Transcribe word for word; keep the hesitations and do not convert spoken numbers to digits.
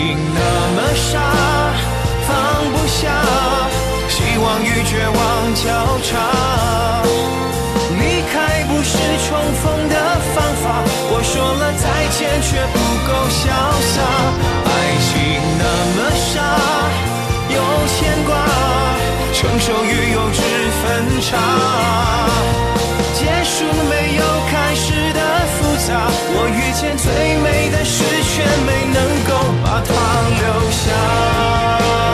情那么傻，放不下，希望与绝望交叉。离开不是重逢的方法，我说了再见却不够潇洒。爱情那么傻，有牵挂，成熟与幼稚分岔。